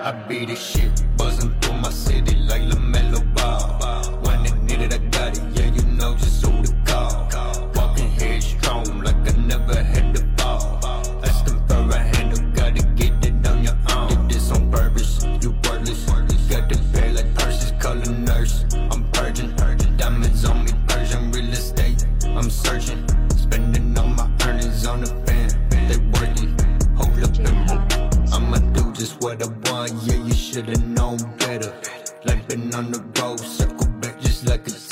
I be the shit, buzzing through my city like LaMelo Ball. When they need it, I got it, yeah, you know just who to call. Walking headstrong like I never had to fall. Asking for a handle, gotta get it on your own. Did this on purpose, you worthless. Got the pay like purses, call a nurse. I'm purging, diamonds on me, Persian real estate. I'm searching, spending all my earnings on the fan. They worth it, hold up and move. I'ma do just what I want, yeah, you should've known better. Like been on the road, circle back just like a